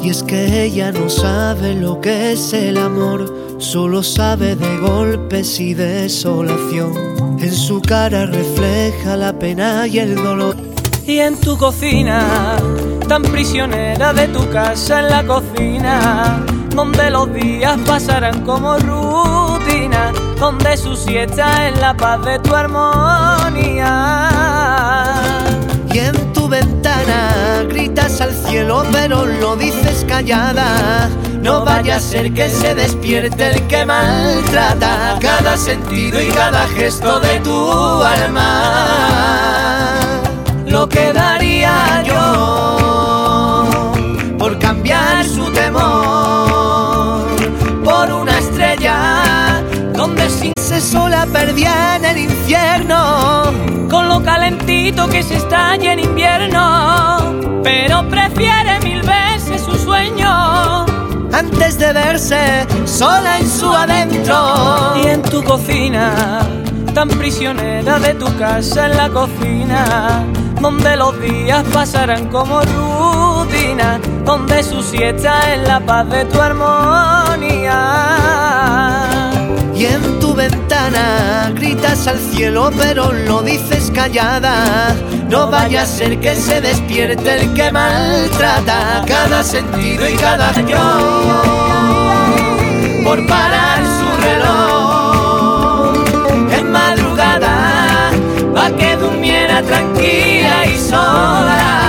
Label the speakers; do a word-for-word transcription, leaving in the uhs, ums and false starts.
Speaker 1: Y es que ella no sabe lo que es el amor, solo sabe de golpes y desolación. En su cara refleja la pena y el dolor.
Speaker 2: Y en tu cocina, tan prisionera de tu casa en la cocina, donde los días pasarán como rutina, donde su siesta es la paz de tu armonía.
Speaker 1: Y en tu ventana gritas al cielo pero lo dices callada. No vaya a ser que se despierte el que maltrata cada sentido y cada gesto de tu alma. Lo que daría yo por cambiar su temor por una estrella donde sin se sola perdía en el infierno,
Speaker 2: con lo calentito que se estalla en invierno, pero prefiere mil veces su sueño
Speaker 1: antes de verse sola en su adentro.
Speaker 2: Y en tu cocina, tan prisionera de tu casa en la cocina, donde los días pasarán como rutina, donde su siesta es la paz de tu armonía.
Speaker 1: Y en tu ventana gritas al cielo pero lo dices callada. No vaya a ser que se despierte el que maltrata cada sentido y cada yo por parar su reloj en madrugada, pa' que durmiera tranquila y sola.